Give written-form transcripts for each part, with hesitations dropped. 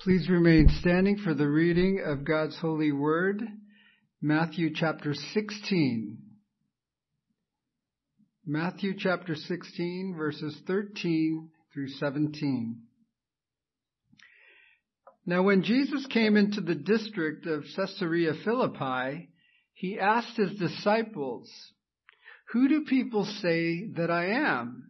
Please remain standing for the reading of God's holy word, Matthew chapter 16. Matthew chapter 16, verses 13 through 17. Now when Jesus came into the district of Caesarea Philippi, he asked his disciples, "Who do people say that I am?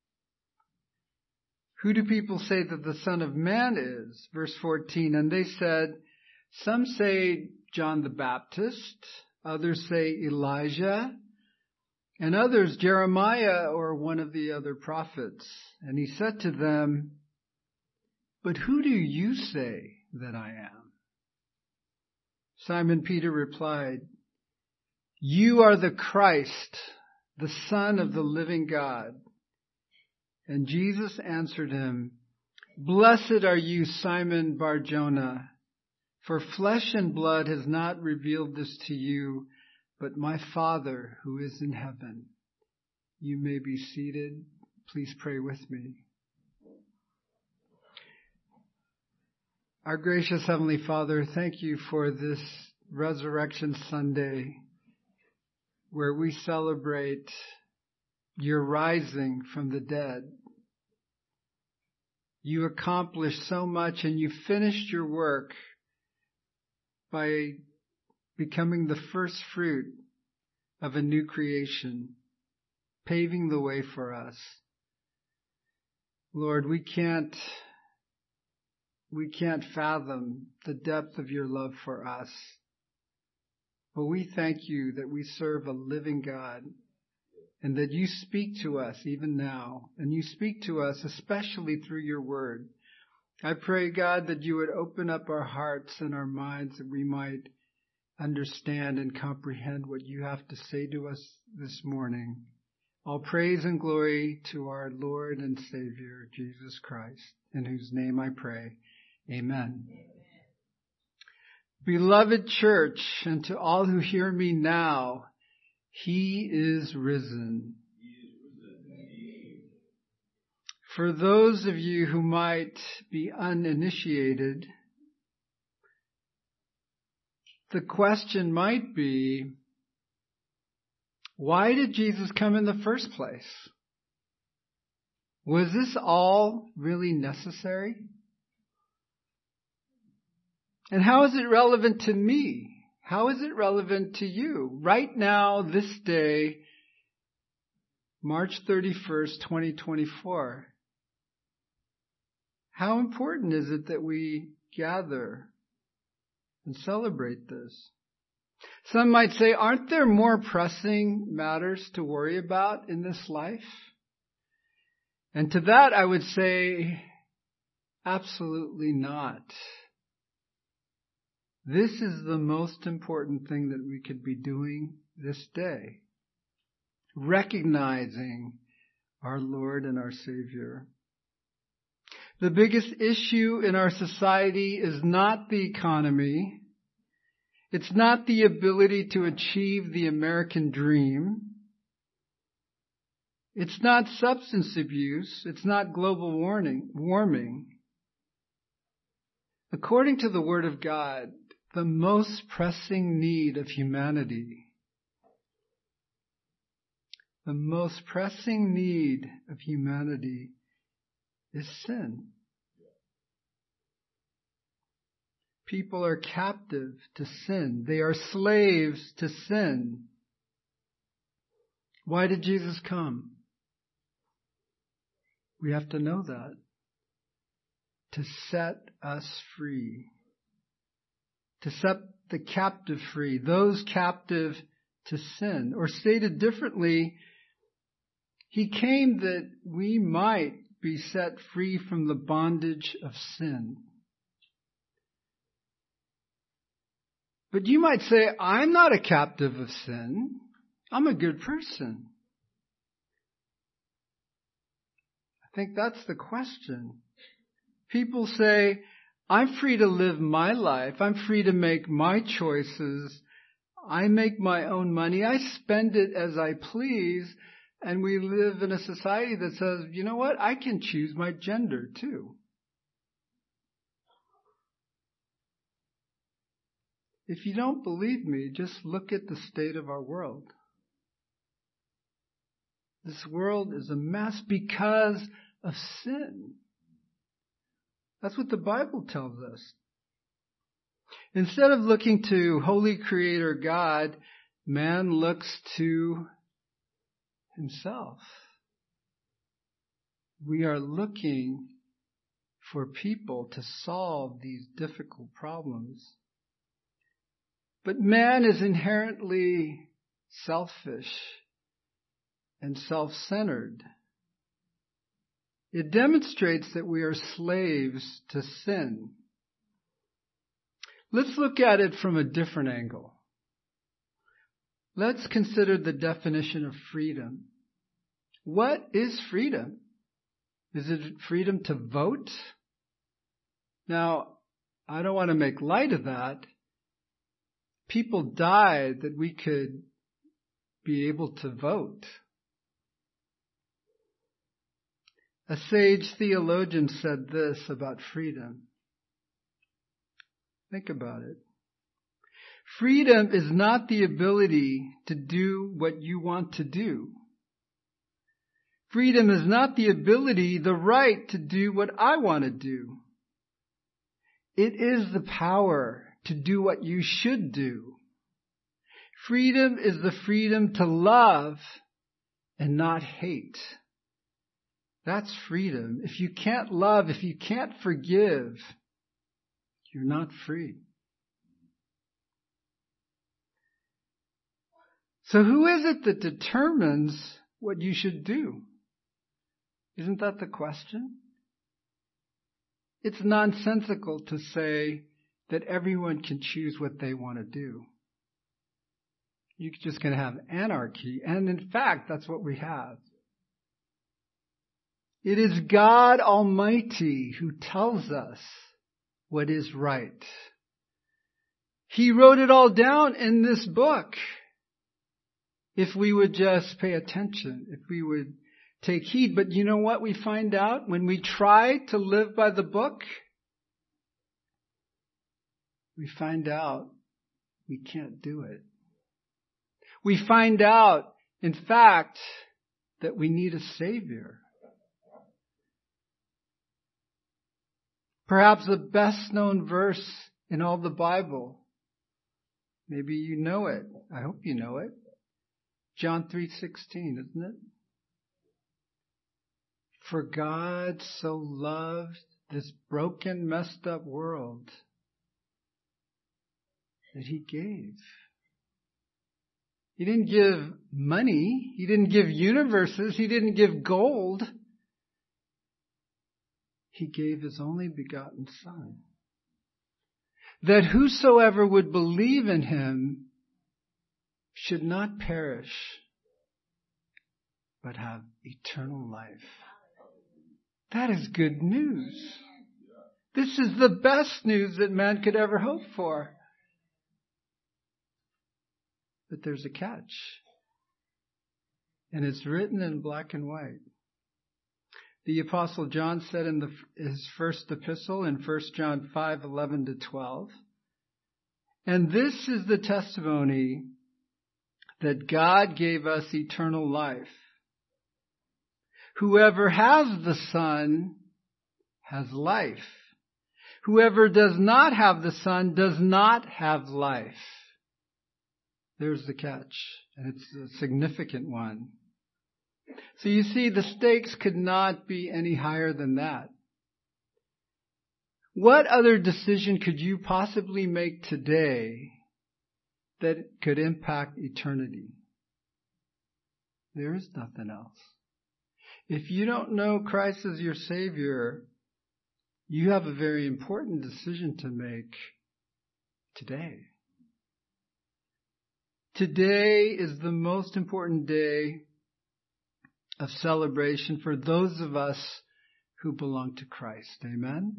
Who do people say that the Son of Man is?" Verse 14, and they said, "Some say John the Baptist, others say Elijah, and others Jeremiah or one of the other prophets." And he said to them, "But who do you say that I am?" Simon Peter replied, "You are the Christ, the Son of the living God." And Jesus answered him, "Blessed are you, Simon Bar-Jonah, for flesh and blood has not revealed this to you, but my Father who is in heaven." You may be seated. Please pray with me. Our gracious Heavenly Father, thank you for this Resurrection Sunday where we celebrate your rising from the dead. You accomplished so much and you finished your work by becoming the first fruit of a new creation, paving the way for us. Lord, we can't fathom the depth of your love for us, but we thank you that we serve a living God and that you speak to us even now, and you speak to us especially through your word. I pray, God, that you would open up our hearts and our minds that we might understand and comprehend what you have to say to us this morning. All praise and glory to our Lord and Savior, Jesus Christ, in whose name I pray. Amen. Beloved church, and to all who hear me now, he is risen. For those of you who might be uninitiated, the question might be, why did Jesus come in the first place? Was this all really necessary? And how is it relevant to me? How is it relevant to you? Right now, this day, March 31st, 2024. How important is it that we gather and celebrate this? Some might say, aren't there more pressing matters to worry about in this life? And to that I would say, absolutely not. This is the most important thing that we could be doing this day. Recognizing our Lord and our Savior. The biggest issue in our society is not the economy. It's not the ability to achieve the American dream. It's not substance abuse. It's not global warming. According to the Word of God, the most pressing need of humanity, is sin. People are captive to sin. They are slaves to sin. Why did Jesus come? We have to know that. To set us free. To set the captive free. Those captive to sin. Or stated differently, he came that we might be set free from the bondage of sin. But you might say, I'm not a captive of sin. I'm a good person. I think that's the question. People say, I'm free to live my life. I'm free to make my choices. I make my own money. I spend it as I please. And we live in a society that says, you know what? I can choose my gender too. If you don't believe me, just look at the state of our world. This world is a mess because of sin. That's what the Bible tells us. Instead of looking to Holy Creator God, man looks to himself. We are looking for people to solve these difficult problems. But man is inherently selfish and self-centered. It demonstrates that we are slaves to sin. Let's look at it from a different angle. Let's consider the definition of freedom. What is freedom? Is it freedom to vote? Now, I don't want to make light of that. People died that we could be able to vote. A sage theologian said this about freedom. Think about it. Freedom is not the ability to do what you want to do. Freedom is not the ability, the right to do what I want to do. It is the power to do what you should do. Freedom is the freedom to love and not hate. That's freedom. If you can't love, if you can't forgive, you're not free. So who is it that determines what you should do? Isn't that the question? It's nonsensical to say that everyone can choose what they want to do. You're just going to have anarchy. And in fact, that's what we have. It is God Almighty who tells us what is right. He wrote it all down in this book. If we would just pay attention, if we would take heed. But you know what we find out when we try to live by the book? We find out we can't do it. We find out, in fact, that we need a Savior. Perhaps the best known verse in all the Bible. Maybe you know it. I hope you know it. John 3:16, isn't it? For God so loved this broken, messed up world that He gave. He didn't give money. He didn't give universes. He didn't give gold. He gave His only begotten Son, that whosoever would believe in Him should not perish, but have eternal life. That is good news. This is the best news that man could ever hope for. But there's a catch. And it's written in black and white. The Apostle John said in his first epistle in 1 John 5:11-12, and this is the testimony that God gave us eternal life. Whoever has the Son has life. Whoever does not have the Son does not have life. There's the catch, and it's a significant one. So you see, the stakes could not be any higher than that. What other decision could you possibly make today that could impact eternity? There is nothing else. If you don't know Christ as your Savior, you have a very important decision to make today. Today is the most important day of celebration for those of us who belong to Christ. Amen?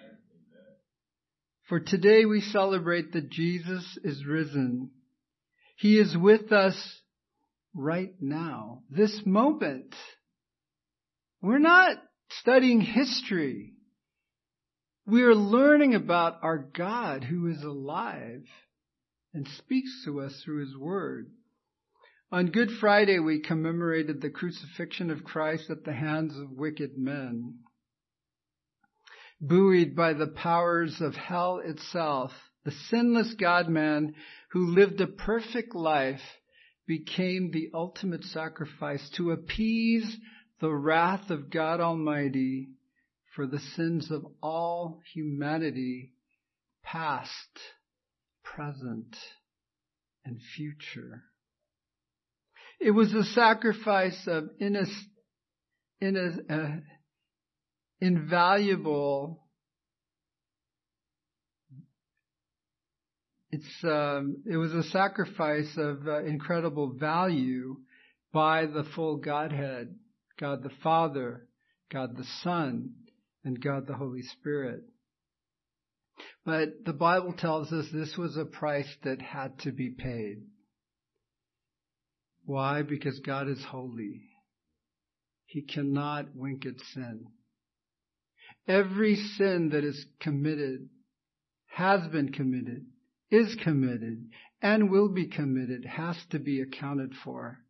For today we celebrate that Jesus is risen. He is with us right now, this moment. We're not studying history. We are learning about our God who is alive and speaks to us through his word. On Good Friday, we commemorated the crucifixion of Christ at the hands of wicked men. Buoyed by the powers of hell itself, the sinless God-man who lived a perfect life became the ultimate sacrifice to appease the wrath of God Almighty for the sins of all humanity, past, present, and future. It was a sacrifice of invaluable. It was a sacrifice of incredible value by the full Godhead, God the Father, God the Son, and God the Holy Spirit. But the Bible tells us this was a price that had to be paid. Why? Because God is holy. He cannot wink at sin. Every sin that is committed, has been committed, is committed, and will be committed has to be accounted for.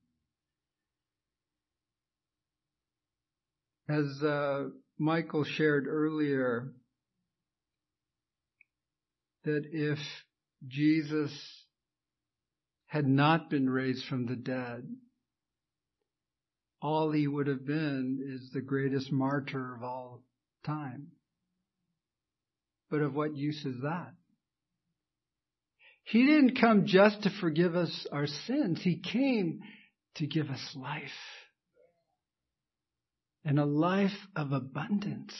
As Michael shared earlier, that if Jesus had not been raised from the dead, all he would have been is the greatest martyr of all time. But of what use is that? He didn't come just to forgive us our sins. He came to give us life. And a life of abundance.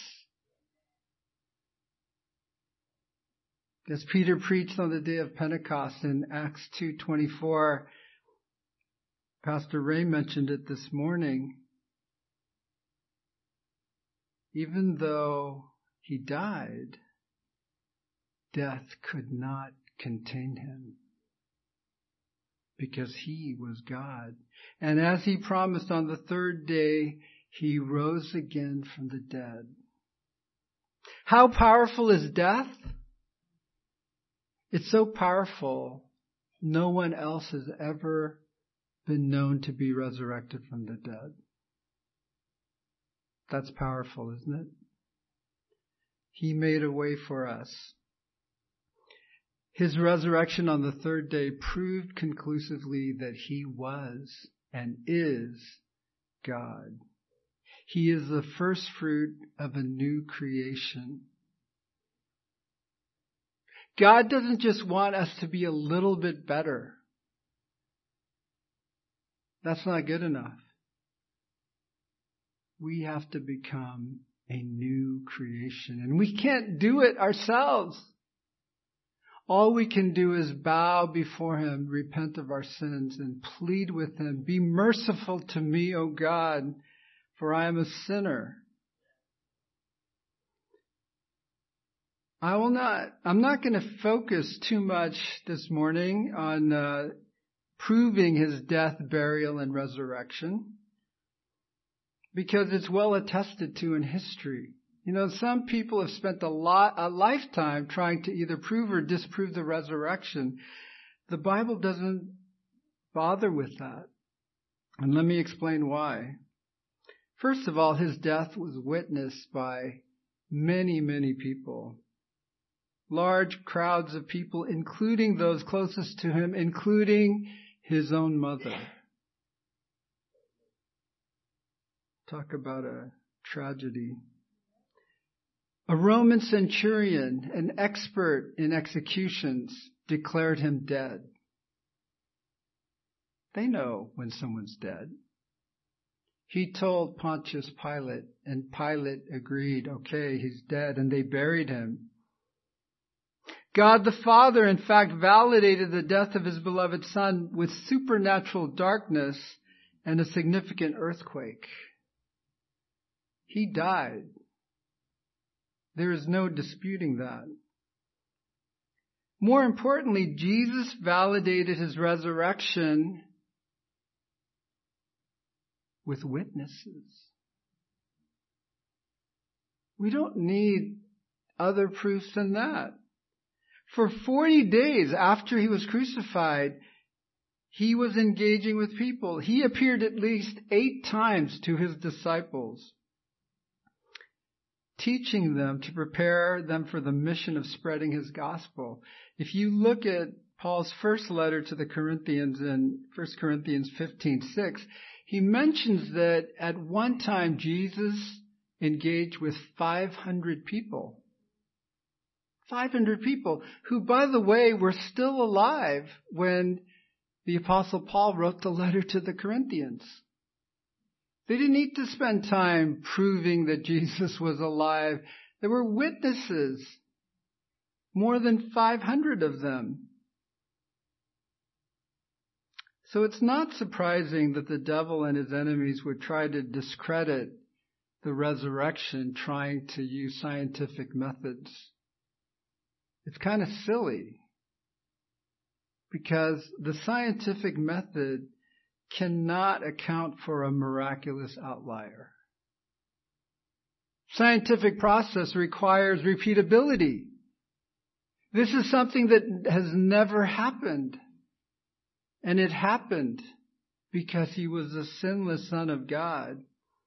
As Peter preached on the day of Pentecost in Acts 2:24, Pastor Ray mentioned it this morning. Even though he died, death could not contain him because he was God. And as he promised, on the third day, he rose again from the dead. How powerful is death? It's so powerful, no one else has ever been known to be resurrected from the dead. That's powerful, isn't it? He made a way for us. His resurrection on the third day proved conclusively that he was and is God. He is the first fruit of a new creation. God doesn't just want us to be a little bit better. That's not good enough. We have to become a new creation. And we can't do it ourselves. All we can do is bow before him, repent of our sins, and plead with him, be merciful to me, O God, for I am a sinner. I'm not going to focus too much this morning on proving his death, burial, and resurrection, because it's well attested to in history. You know, some people have spent a lifetime trying to either prove or disprove the resurrection. The Bible doesn't bother with that. And let me explain why. First of all, his death was witnessed by many, many people. Large crowds of people, including those closest to him, including his own mother. Talk about a tragedy. A Roman centurion, an expert in executions, declared him dead. They know when someone's dead. He told Pontius Pilate, and Pilate agreed, okay, he's dead, and they buried him. God the Father, in fact, validated the death of his beloved Son with supernatural darkness and a significant earthquake. He died. There is no disputing that. More importantly, Jesus validated his resurrection with witnesses. We don't need other proofs than that. For 40 days after he was crucified, he was engaging with people. He appeared at least 8 times to his disciples, teaching them to prepare them for the mission of spreading his gospel. If you look at Paul's first letter to the Corinthians in 1 Corinthians 15:6, he mentions that at one time Jesus engaged with 500 people. 500 people who, by the way, were still alive when the Apostle Paul wrote the letter to the Corinthians. They didn't need to spend time proving that Jesus was alive. There were witnesses, more than 500 of them. So it's not surprising that the devil and his enemies would try to discredit the resurrection, trying to use scientific methods. It's kind of silly, because the scientific method cannot account for a miraculous outlier. Scientific process requires repeatability. This is something that has never happened. And it happened because he was the sinless Son of God.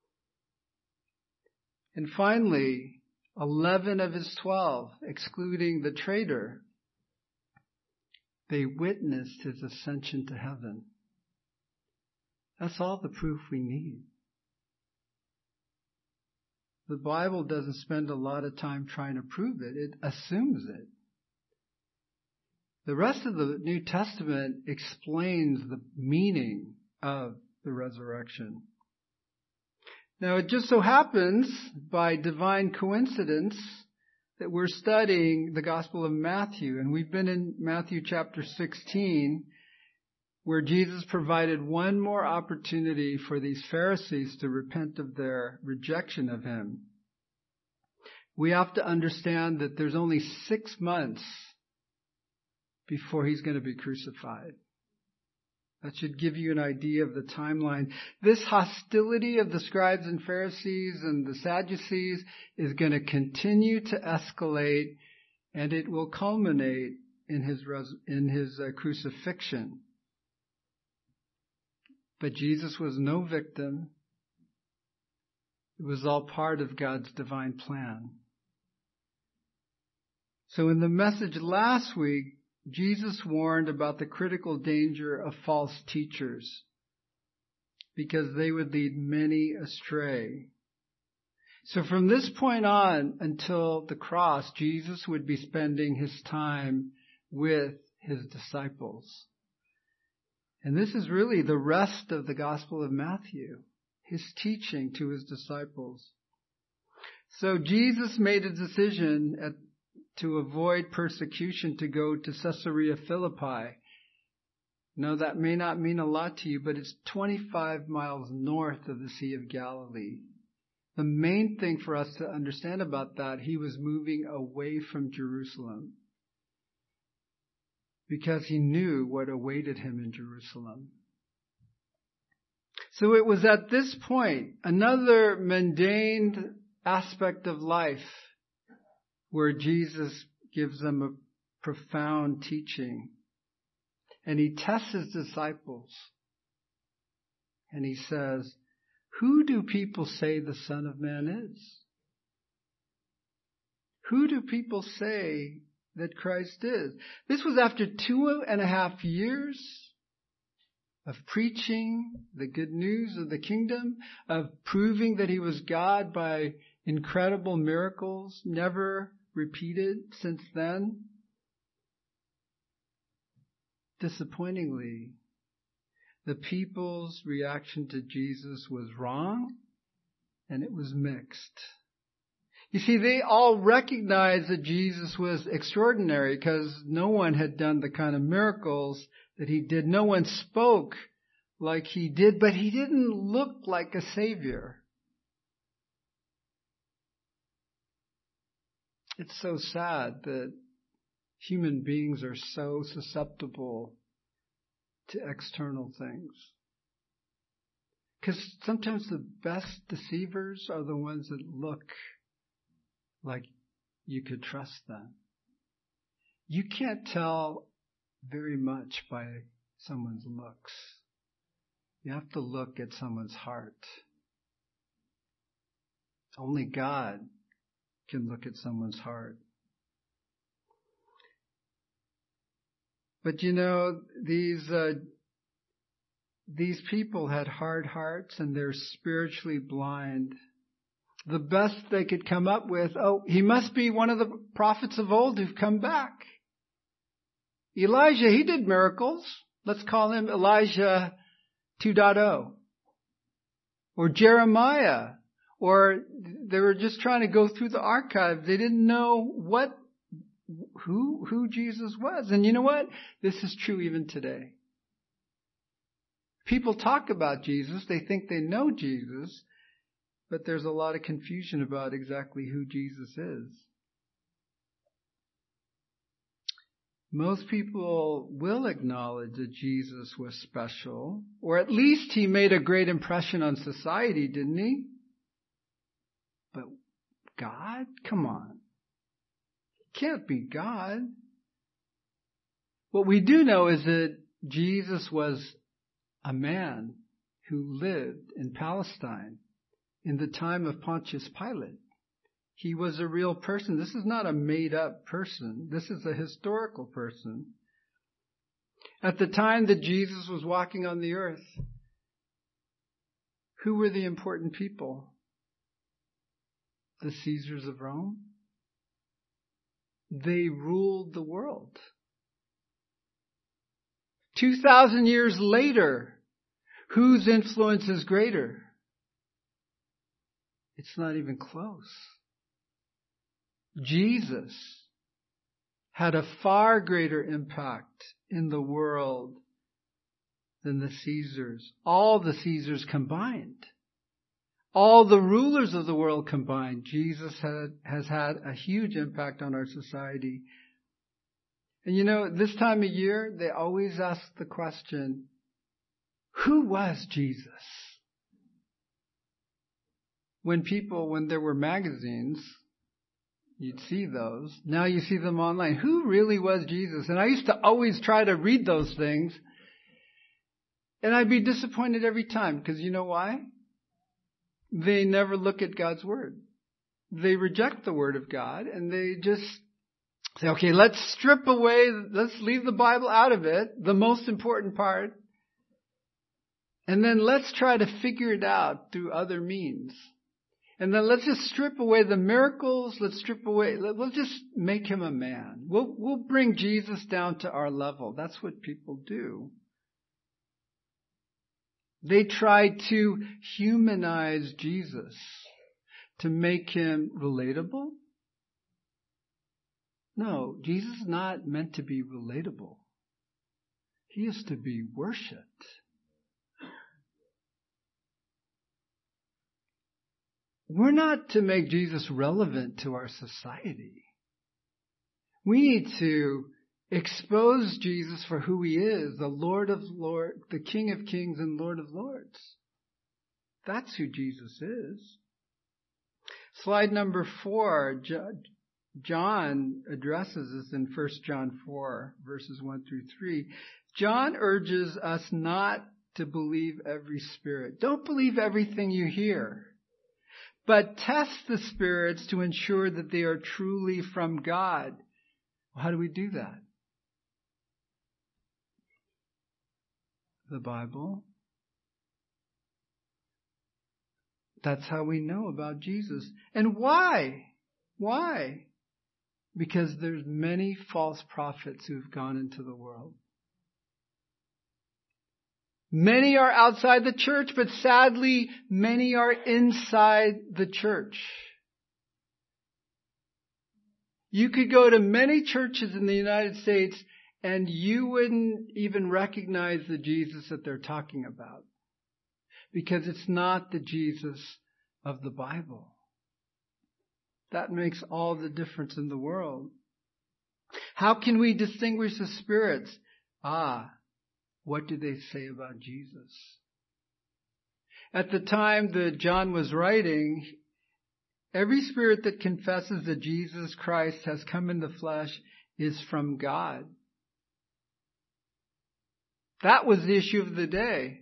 And finally, 11 of his 12, excluding the traitor, they witnessed his ascension to heaven. That's all the proof we need. The Bible doesn't spend a lot of time trying to prove it. It assumes it. The rest of the New Testament explains the meaning of the resurrection. Now, it just so happens, by divine coincidence, that we're studying the Gospel of Matthew. And we've been in Matthew chapter 16, where Jesus provided one more opportunity for these Pharisees to repent of their rejection of him. We have to understand that there's only 6 months before he's going to be crucified. That should give you an idea of the timeline. This hostility of the scribes and Pharisees and the Sadducees is going to continue to escalate, and it will culminate in his crucifixion. But Jesus was no victim. It was all part of God's divine plan. So in the message last week, Jesus warned about the critical danger of false teachers, because they would lead many astray. So from this point on until the cross, Jesus would be spending his time with his disciples. And this is really the rest of the Gospel of Matthew, his teaching to his disciples. So Jesus made a decision to avoid persecution to go to Caesarea Philippi. Now, that may not mean a lot to you, but it's 25 miles north of the Sea of Galilee. The main thing for us to understand about that, he was moving away from Jerusalem, because he knew what awaited him in Jerusalem. So it was at this point, another mundane aspect of life, where Jesus gives them a profound teaching. And he tests his disciples. And he says, "Who do people say the Son of Man is? Who do people say that Christ is?" This was after 2.5 years of preaching the good news of the kingdom, of proving that he was God by incredible miracles, never repeated since then. Disappointingly, the people's reaction to Jesus was wrong, and it was mixed. You see, they all recognized that Jesus was extraordinary, because no one had done the kind of miracles that he did. No one spoke like he did, but he didn't look like a savior. It's so sad that human beings are so susceptible to external things. Because sometimes the best deceivers are the ones that look like you could trust them. You can't tell very much by someone's looks. You have to look at someone's heart. Only God can look at someone's heart. But these people had hard hearts and they're spiritually blind. The best they could come up with, he must be one of the prophets of old who've come back. Elijah, he did miracles. Let's call him Elijah 2.0. Or Jeremiah. Or they were just trying to go through the archives. They didn't know who Jesus was. And you know what? This is true even today. People talk about Jesus. They think they know Jesus. But there's a lot of confusion about exactly who Jesus is. Most people will acknowledge that Jesus was special, or at least he made a great impression on society, didn't he? But God? Come on. He can't be God. What we do know is that Jesus was a man who lived in Palestine in the time of Pontius Pilate. He was a real person. This is not a made-up person. This is a historical person. At the time that Jesus was walking on the earth, who were the important people? The Caesars of Rome. They ruled the world. 2,000 years later, whose influence is greater? It's not even close. Jesus had a far greater impact in the world than the Caesars. All the Caesars combined. All the rulers of the world combined. Jesus has had a huge impact on our society. And this time of year, they always ask the question, who was Jesus? When there were magazines, you'd see those. Now you see them online. Who really was Jesus? And I used to always try to read those things. And I'd be disappointed every time. Because you know why? They never look at God's Word. They reject the Word of God. And they just say, okay, let's leave the Bible out of it, the most important part. And then let's try to figure it out through other means. And then let's just strip away the miracles. We'll just make him a man. We'll bring Jesus down to our level. That's what people do. They tried to humanize Jesus to make him relatable. No, Jesus is not meant to be relatable. He is to be worshipped. We're not to make Jesus relevant to our society. We need to expose Jesus for who he is, the Lord of Lords, the King of Kings and Lord of Lords. That's who Jesus is. Slide number 4, John addresses this in 1 John 4, verses 1 through 3. John urges us not to believe every spirit. Don't believe everything you hear. But test the spirits to ensure that they are truly from God. Well, how do we do that? The Bible. That's how we know about Jesus. And why? Why? Because there's many false prophets who've gone into the world. Many are outside the church, but sadly, many are inside the church. You could go to many churches in the United States and you wouldn't even recognize the Jesus that they're talking about. Because it's not the Jesus of the Bible. That makes all the difference in the world. How can we distinguish the spirits? What do they say about Jesus? At the time that John was writing, every spirit that confesses that Jesus Christ has come in the flesh is from God. That was the issue of the day.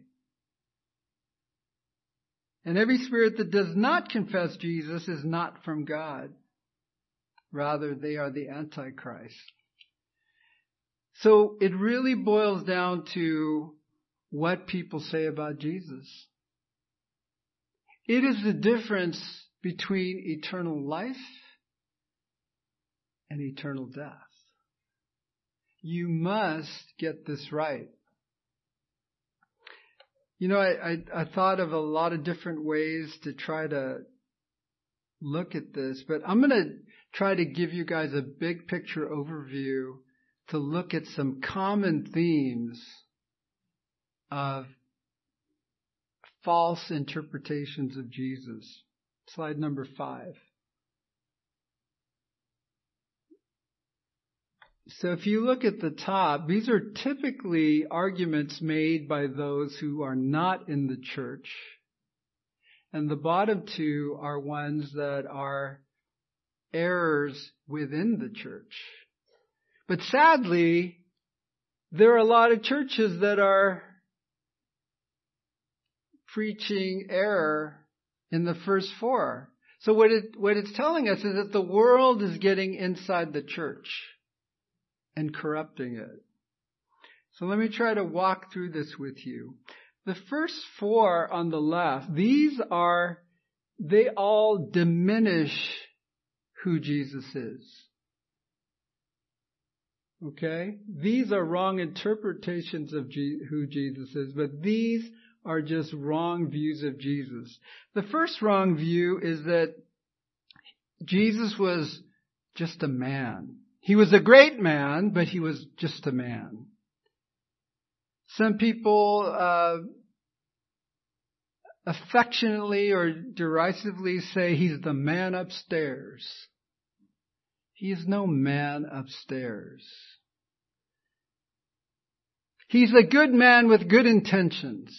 And every spirit that does not confess Jesus is not from God. Rather, they are the Antichrist. So it really boils down to what people say about Jesus. It is the difference between eternal life and eternal death. You must get this right. You know, I thought of a lot of different ways to try to look at this, but I'm going to try to give you guys a big picture overview to look at some common themes of false interpretations of Jesus. Slide number 5. So if you look at the top, these are typically arguments made by those who are not in the church. And the bottom two are ones that are errors within the church. But sadly, there are a lot of churches that are preaching error in the first 4. So what it's telling us is that the world is getting inside the church and corrupting it. So let me try to walk through this with you. The first 4 on the left, they all diminish who Jesus is. Okay? These are wrong interpretations of who Jesus is, but these are just wrong views of Jesus. The first wrong view is that Jesus was just a man. He was a great man, but he was just a man. Some people affectionately or derisively say he's the man upstairs. He is no man upstairs. He's a good man with good intentions.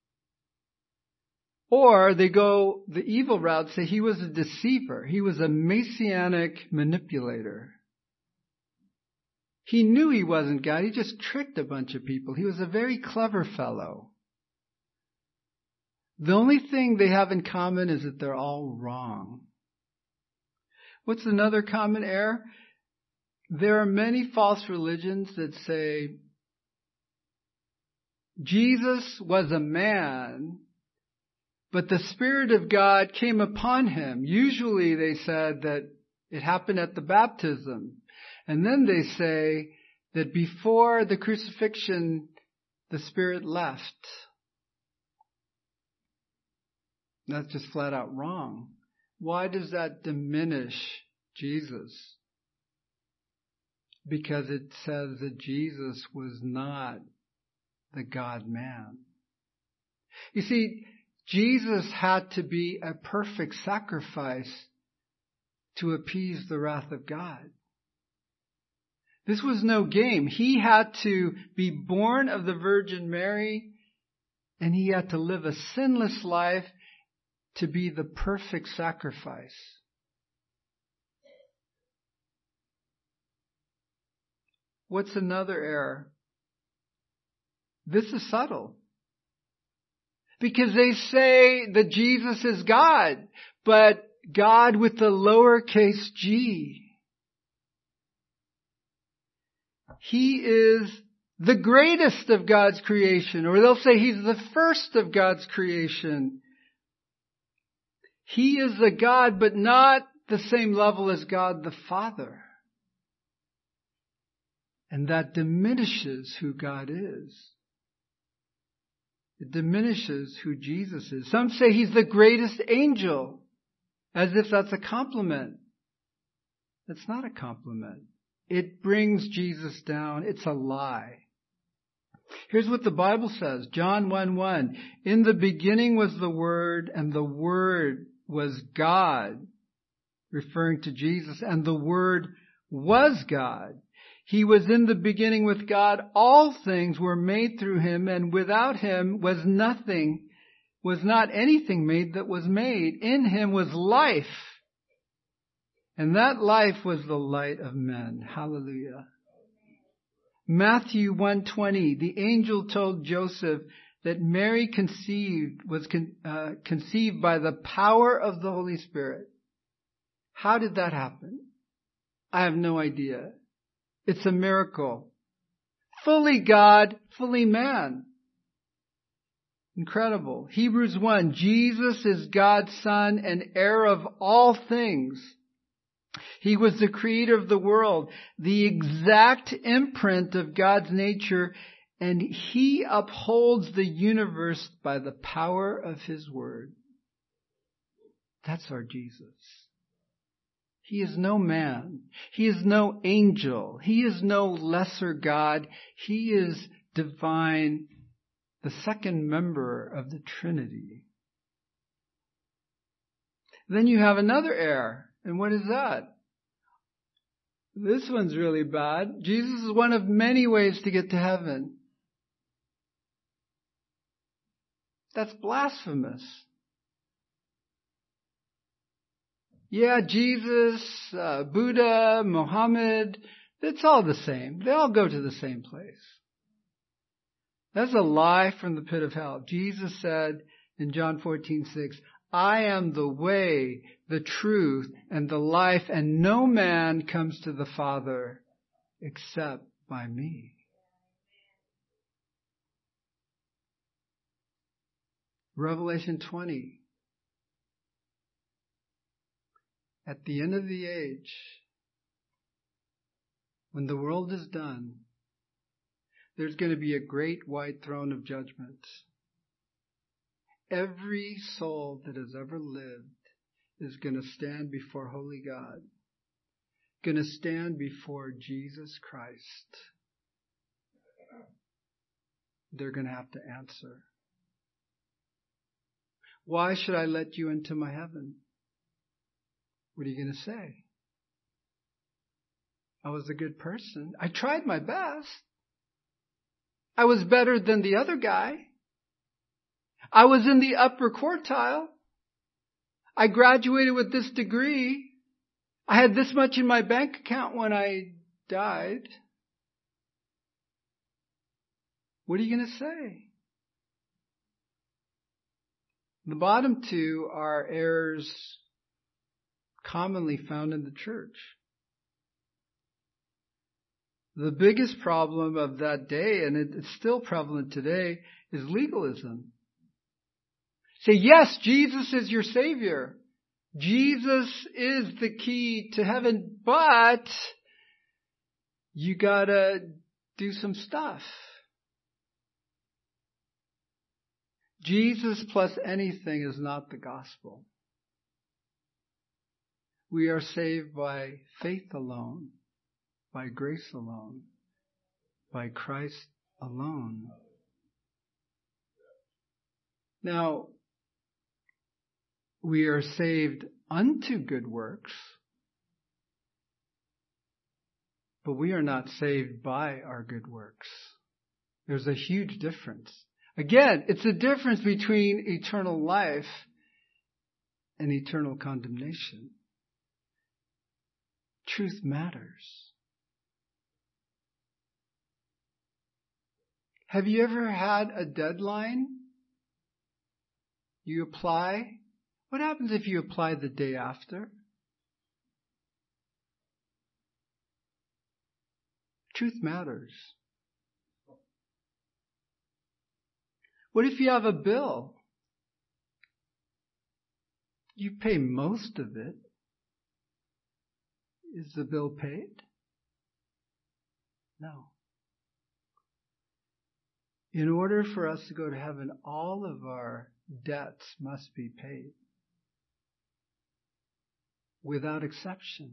Or they go the evil route, say he was a deceiver. He was a messianic manipulator. He knew he wasn't God. He just tricked a bunch of people. He was a very clever fellow. The only thing they have in common is that they're all wrong. What's another common error? There are many false religions that say Jesus was a man, but the Spirit of God came upon him. Usually they said that it happened at the baptism. And then they say that before the crucifixion, the Spirit left. That's just flat out wrong. Why does that diminish Jesus? Because it says that Jesus was not the God-man. You see, Jesus had to be a perfect sacrifice to appease the wrath of God. This was no game. He had to be born of the Virgin Mary, and he had to live a sinless life to be the perfect sacrifice. What's another error? This is subtle. Because they say that Jesus is God, but God with the lowercase g. He is the greatest of God's creation, or they'll say he's the first of God's creation. He is a God, but not the same level as God the Father. And that diminishes who God is. It diminishes who Jesus is. Some say he's the greatest angel, as if that's a compliment. That's not a compliment. It brings Jesus down. It's a lie. Here's what the Bible says. John 1:1. In the beginning was the Word, and the Word was God, referring to Jesus, and the Word was God. He was in the beginning with God. All things were made through him, and without him was not anything made that was made. In him was life, And that life was the light of men. Hallelujah. Matthew 1:20, the angel told Joseph that Mary was conceived by the power of the Holy Spirit. How did that happen? I have no idea. It's a miracle. Fully God, fully man. Incredible. Hebrews 1, Jesus is God's Son and heir of all things. He was the creator of the world, the exact imprint of God's nature, and he upholds the universe by the power of his word. That's our Jesus. He is no man. He is no angel. He is no lesser God. He is divine, the second member of the Trinity. Then you have another heir. And what is that? This one's really bad. Jesus is one of many ways to get to heaven. That's blasphemous. Yeah, Jesus, Buddha, Muhammad, it's all the same. They all go to the same place. That's a lie from the pit of hell. Jesus said in John 14:6, I am the way, the truth, and the life, and no man comes to the Father except by me. Revelation 20. At the end of the age, when the world is done, there's going to be a great white throne of judgment. Every soul that has ever lived is going to stand before holy God, going to stand before Jesus Christ. They're going to have to answer. Why should I let you into my heaven? What are you going to say? I was a good person. I tried my best. I was better than the other guy. I was in the upper quartile. I graduated with this degree. I had this much in my bank account when I died. What are you going to say? The bottom two are errors commonly found in the church. The biggest problem of that day, and it's still prevalent today, is legalism. Say, yes, Jesus is your Savior. Jesus is the key to heaven, but you gotta do some stuff. Jesus plus anything is not the gospel. We are saved by faith alone, by grace alone, by Christ alone. Now, we are saved unto good works, but we are not saved by our good works. There's a huge difference. Again, it's a difference between eternal life and eternal condemnation. Truth matters. Have you ever had a deadline? You apply. What happens if you apply the day after? Truth matters. What if you have a bill? You pay most of it. Is the bill paid? No. In order for us to go to heaven, all of our debts must be paid. Without exception.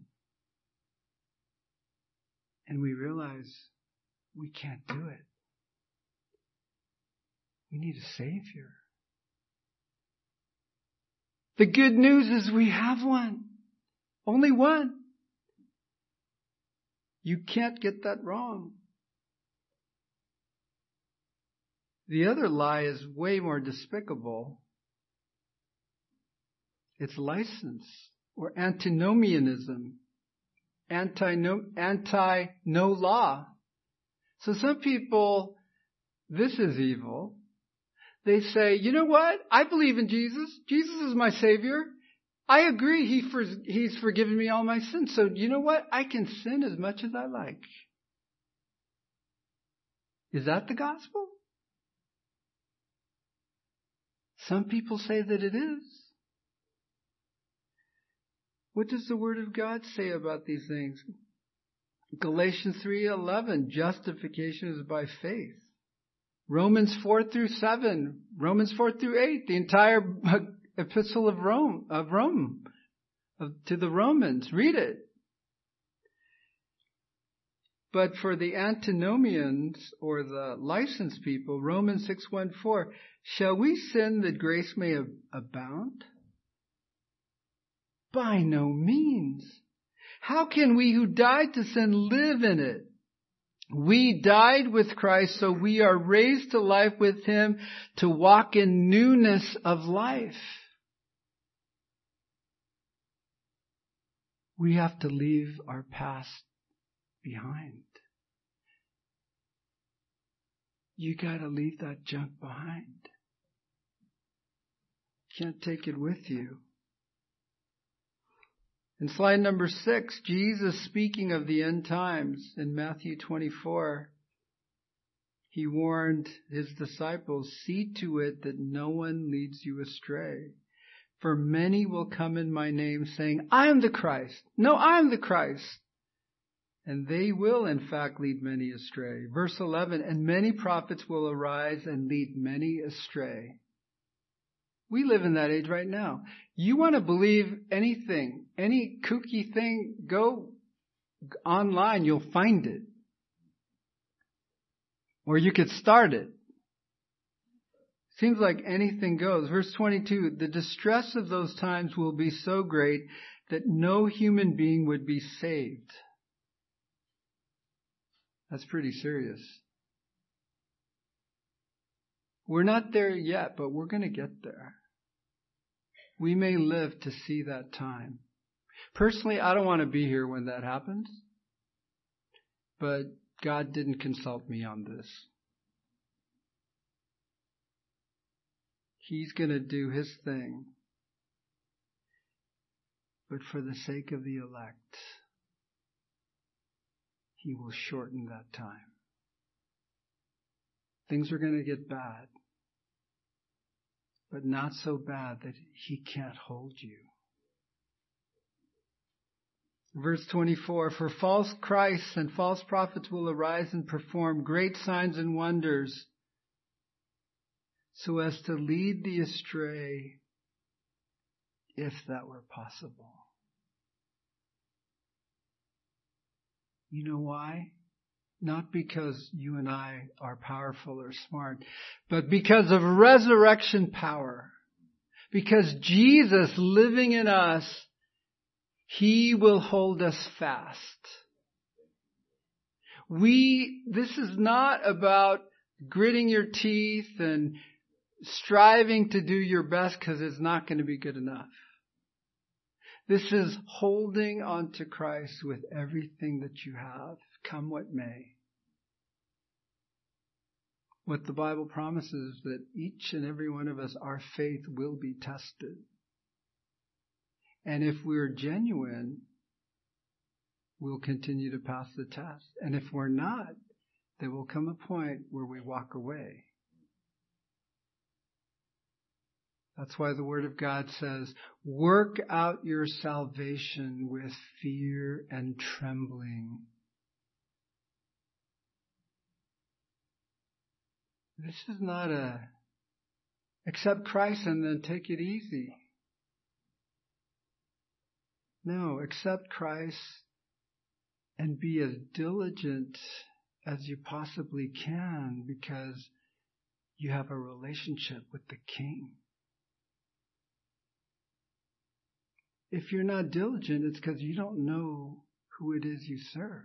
And we realize we can't do it. We need a Savior. The good news is we have one. Only one. You can't get that wrong. The other lie is way more despicable. It's license or antinomianism, anti-no law. So some people, this is evil. They say, you know what? I believe in Jesus. Jesus is my Savior. I agree He's forgiven me all my sins. So you know what? I can sin as much as I like. Is that the gospel? Some people say that it is. What does the Word of God say about these things? Galatians 3:11, justification is by faith. Romans 4-7, Romans 4-8, the entire epistle of Rome, to the Romans. Read it. But for the antinomians or the licensed people, Romans 6:1-4, shall we sin that grace may abound? By no means. How can we who died to sin live in it? We died with Christ, so we are raised to life with Him to walk in newness of life. We have to leave our past behind. You got to leave that junk behind. Can't take it with you. In slide number 6, Jesus speaking of the end times in Matthew 24, He warned His disciples, see to it that no one leads you astray. For many will come in my name saying, I am the Christ. No, I am the Christ. And they will in fact lead many astray. Verse 11, and many prophets will arise and lead many astray. We live in that age right now. You want to believe anything, any kooky thing, go online, you'll find it. Or you could start it. Seems like anything goes. Verse 22, the distress of those times will be so great that no human being would be saved. That's pretty serious. We're not there yet, but we're going to get there. We may live to see that time. Personally, I don't want to be here when that happens. But God didn't consult me on this. He's going to do His thing. But for the sake of the elect, He will shorten that time. Things are going to get bad. But not so bad that He can't hold you. Verse 24, for false Christs and false prophets will arise and perform great signs and wonders so as to lead the astray, if that were possible. You know why? Not because you and I are powerful or smart, but because of resurrection power. Because Jesus living in us, He will hold us fast. This is not about gritting your teeth and striving to do your best because it's not going to be good enough. This is holding on to Christ with everything that you have, come what may. What the Bible promises is that each and every one of us, our faith will be tested. And if we're genuine, we'll continue to pass the test. And if we're not, there will come a point where we walk away. That's why the Word of God says, work out your salvation with fear and trembling. This is not accept Christ and then take it easy. No, accept Christ and be as diligent as you possibly can because you have a relationship with the King. If you're not diligent, it's because you don't know who it is you serve.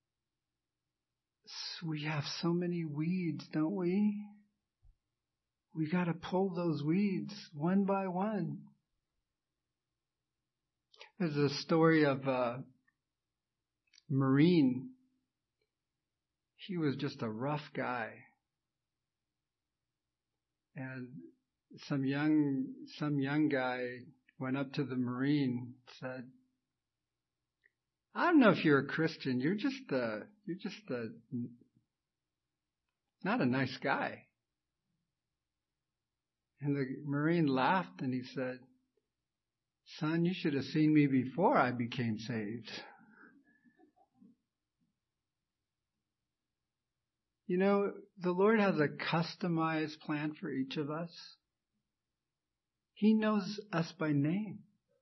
We have so many weeds, don't we? we got to pull those weeds one by one. There's a story of a Marine. He was just a rough guy. And some young guy went up to the Marine, said, I don't know if you're a Christian. You're just not a nice guy. And the Marine laughed and he said, son, you should have seen me before I became saved. You know, the Lord has a customized plan for each of us. He knows us by name.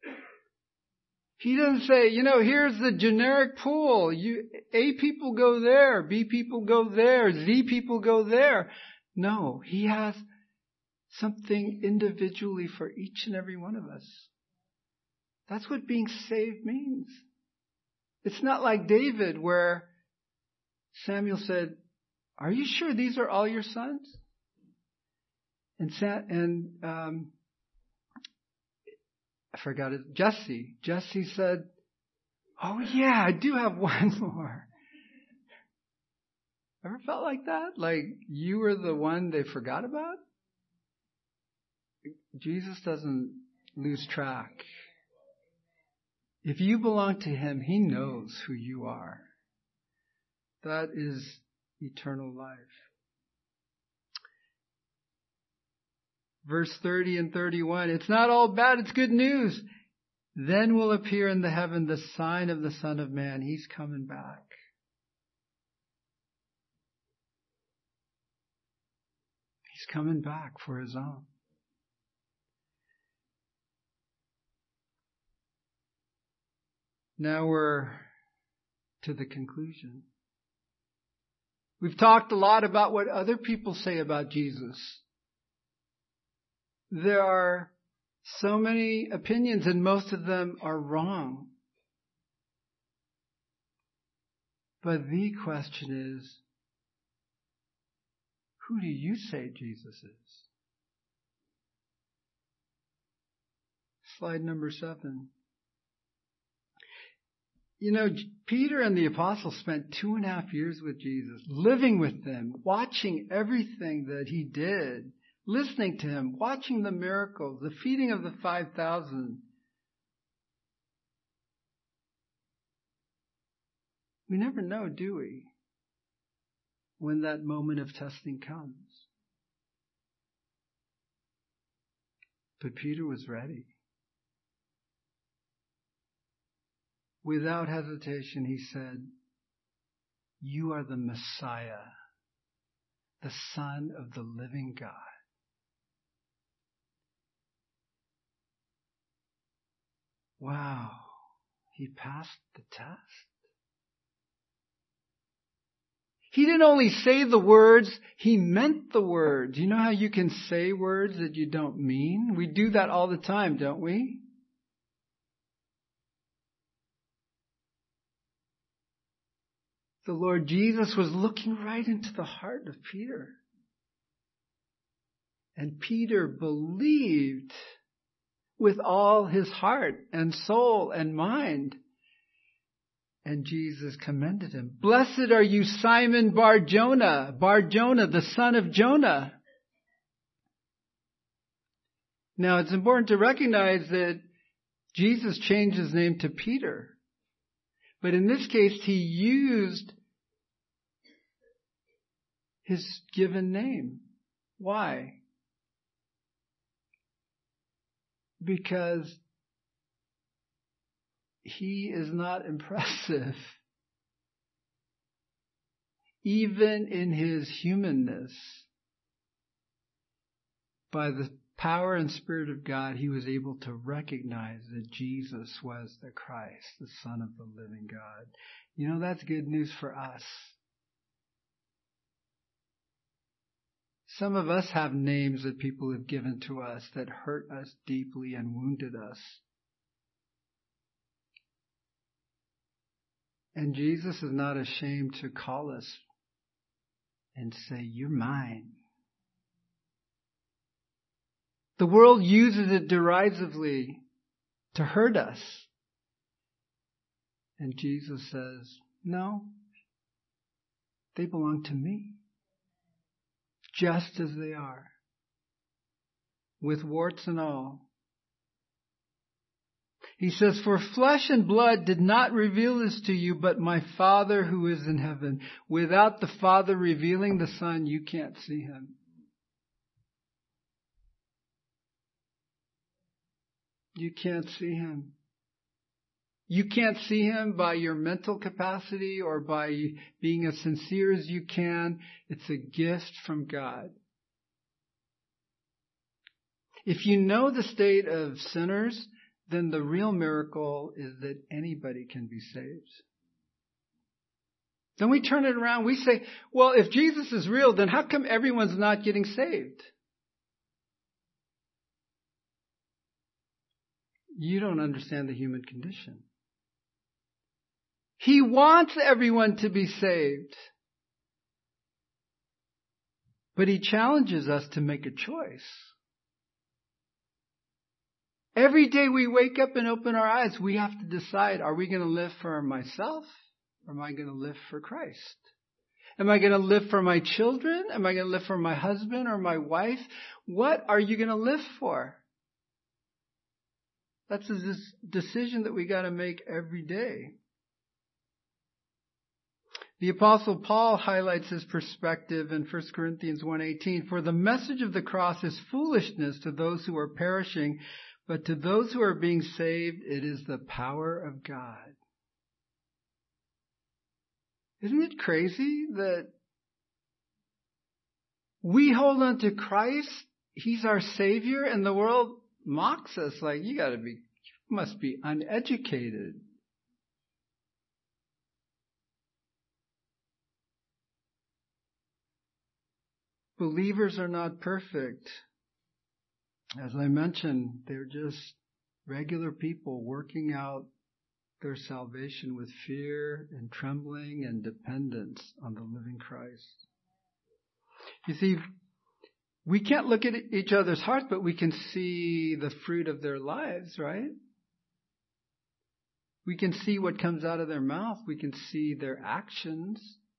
He doesn't say, here's the generic pool. A people go there, B people go there, Z people go there. No, He has something individually for each and every one of us. That's what being saved means. It's not like David where Samuel said, are you sure these are all your sons? And I forgot it. Jesse said, oh yeah, I do have one more. Ever felt like that? Like you were the one they forgot about? Jesus doesn't lose track. If you belong to Him, He knows who you are. That is eternal life. Verse 30 and 31, it's not all bad, it's good news. Then will appear in the heaven the sign of the Son of Man. He's coming back. He's coming back for His own. Now we're to the conclusion. We've talked a lot about what other people say about Jesus. There are so many opinions and most of them are wrong. But the question is, who do you say Jesus is? Slide number 7. Peter and the apostles spent 2.5 years with Jesus, living with Him, watching everything that He did, listening to Him, watching the miracles, the feeding of the 5,000. We never know, do we, when that moment of testing comes. But Peter was ready. Without hesitation, he said, you are the Messiah, the Son of the living God. Wow, he passed the test. He didn't only say the words, he meant the words. You know how you can say words that you don't mean? We do that all the time, don't we? The Lord Jesus was looking right into the heart of Peter. And Peter believed with all his heart and soul and mind. And Jesus commended him. Blessed are you, Simon Bar-Jonah, the son of Jonah. Now it's important to recognize that Jesus changed his name to Peter. But in this case, he used his given name. Why? Because he is not impressive. Even in his humanness, by the power and Spirit of God, he was able to recognize that Jesus was the Christ, the Son of the living God. You know, that's good news for us. Some of us have names that people have given to us that hurt us deeply and wounded us. And Jesus is not ashamed to call us and say, you're mine. The world uses it derisively to hurt us. And Jesus says, no, they belong to me, just as they are, with warts and all. He says, for flesh and blood did not reveal this to you, but my Father who is in heaven. Without the Father revealing the Son, you can't see him. You can't see him. You can't see him by your mental capacity or by being as sincere as you can. It's a gift from God. If you know the state of sinners, then the real miracle is that anybody can be saved. Then we turn it around. We say, well, if Jesus is real, then how come everyone's not getting saved? You don't understand the human condition. He wants everyone to be saved. But he challenges us to make a choice. Every day we wake up and open our eyes, we have to decide, are we going to live for myself or am I going to live for Christ? Am I going to live for my children? Am I going to live for my husband or my wife? What are you going to live for? That's a decision that we got to make every day. The Apostle Paul highlights his perspective in 1 Corinthians 1:18. For the message of the cross is foolishness to those who are perishing, but to those who are being saved, it is the power of God. Isn't it crazy that we hold on to Christ? He's our Savior, and the world mocks us like, you must be uneducated. Believers are not perfect. As I mentioned, they're just regular people working out their salvation with fear and trembling and dependence on the living Christ. You see, we can't look at each other's hearts, but we can see the fruit of their lives, right? We can see what comes out of their mouth. We can see their actions.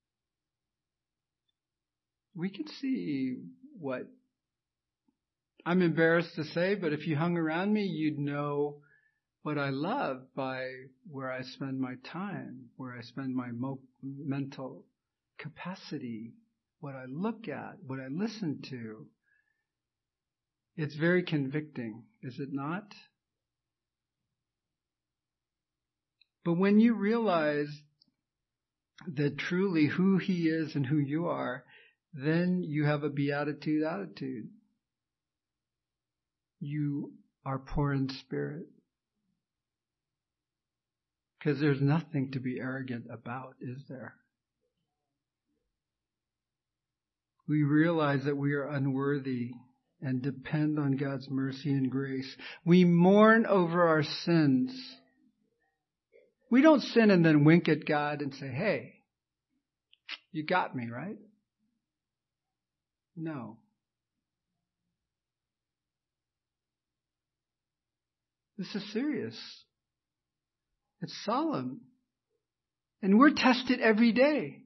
We can see what, I'm embarrassed to say, but if you hung around me, you'd know what I love by where I spend my time, where I spend my mental capacity, what I look at, what I listen to. It's very convicting, is it not? But when you realize that truly who he is and who you are, then you have a beatitude attitude. You are poor in spirit. Because there's nothing to be arrogant about, is there? We realize that we are unworthy and depend on God's mercy and grace. We mourn over our sins. We don't sin and then wink at God and say, hey, you got me, right? No. This is serious. It's solemn. And we're tested every day.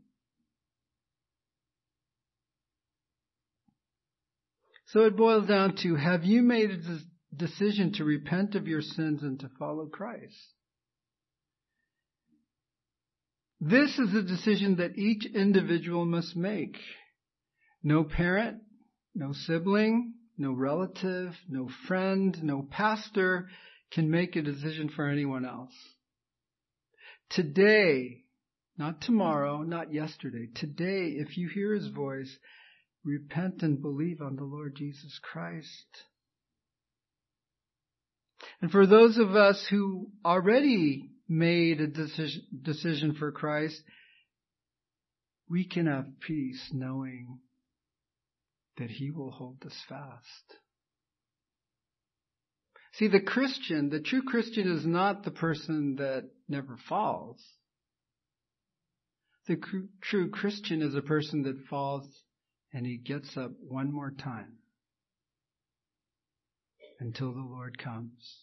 So it boils down to, have you made a decision to repent of your sins and to follow Christ? This is a decision that each individual must make. No parent, no sibling, no relative, no friend, no pastor can make a decision for anyone else. Today, not tomorrow, not yesterday, today, if you hear his voice, repent and believe on the Lord Jesus Christ. And for those of us who already made a decision for Christ, we can have peace knowing that he will hold us fast. See, the true Christian is not the person that never falls. The true Christian is a person that falls and he gets up one more time. until the Lord comes.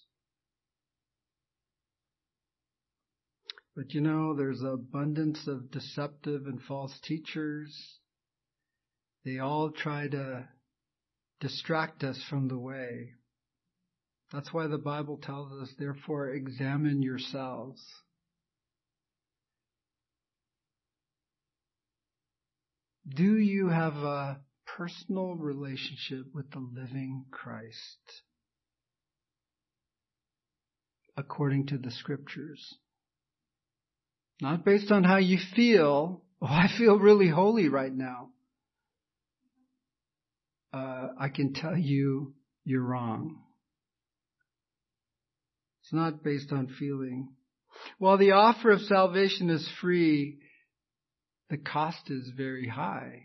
But there's an abundance of deceptive and false teachers. They all try to distract us from the way. That's why the Bible tells us, therefore, examine yourselves. Do you have a personal relationship with the living Christ according to the Scriptures? Not based on how you feel. Oh, I feel really holy right now. I can tell you, you're wrong. It's not based on feeling. While the offer of salvation is free, the cost is very high.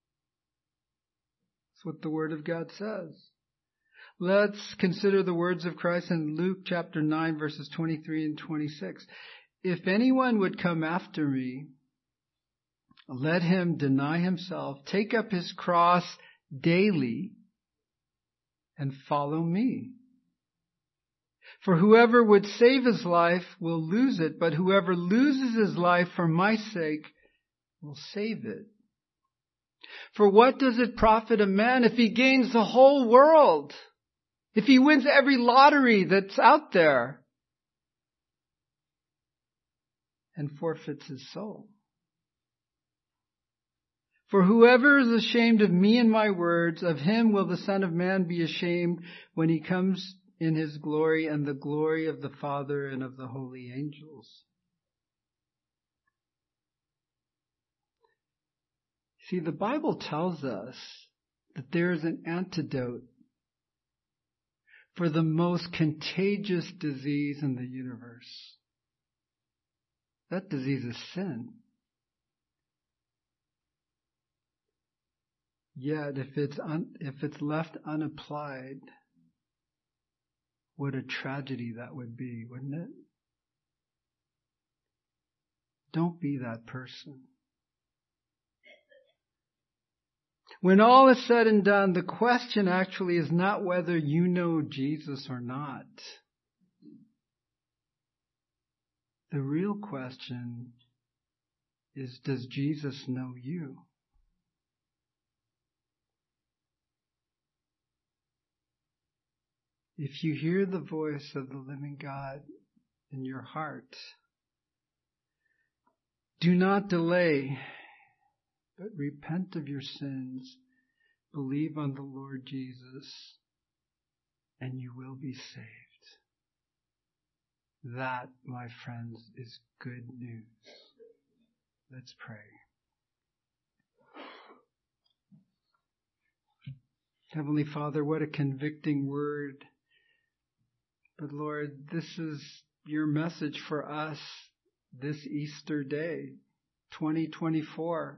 That's what the Word of God says. Let's consider the words of Christ in Luke chapter 9, verses 23 and 26. If anyone would come after me, let him deny himself, take up his cross daily, and follow me. For whoever would save his life will lose it, but whoever loses his life for my sake will save it. For what does it profit a man if he gains the whole world? If he wins every lottery that's out there and forfeits his soul? For whoever is ashamed of me and my words, of him will the Son of Man be ashamed when he comes in his glory and the glory of the Father and of the holy angels. See, the Bible tells us that there is an antidote for the most contagious disease in the universe. That disease is sin. Yet, if it's left unapplied, what a tragedy that would be, wouldn't it? Don't be that person. When all is said and done, the question actually is not whether you know Jesus or not. The real question is, does Jesus know you? If you hear the voice of the living God in your heart, do not delay, but repent of your sins, believe on the Lord Jesus, and you will be saved. That, my friends, is good news. Let's pray. Heavenly Father, what a convicting word. But Lord, this is your message for us this Easter day, 2024,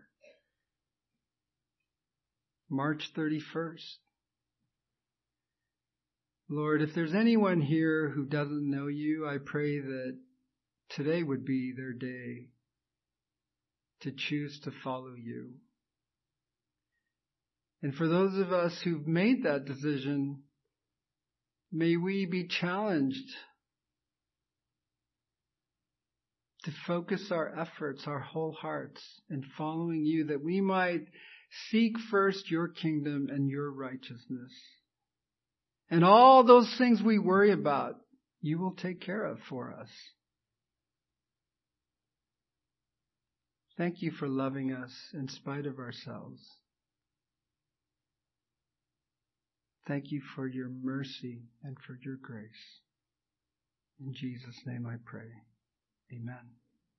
March 31st. Lord, if there's anyone here who doesn't know you, I pray that today would be their day to choose to follow you. And for those of us who've made that decision, may we be challenged to focus our efforts, our whole hearts, in following you, that we might seek first your kingdom and your righteousness. And all those things we worry about, you will take care of for us. Thank you for loving us in spite of ourselves. Thank you for your mercy and for your grace. In Jesus' name I pray. Amen.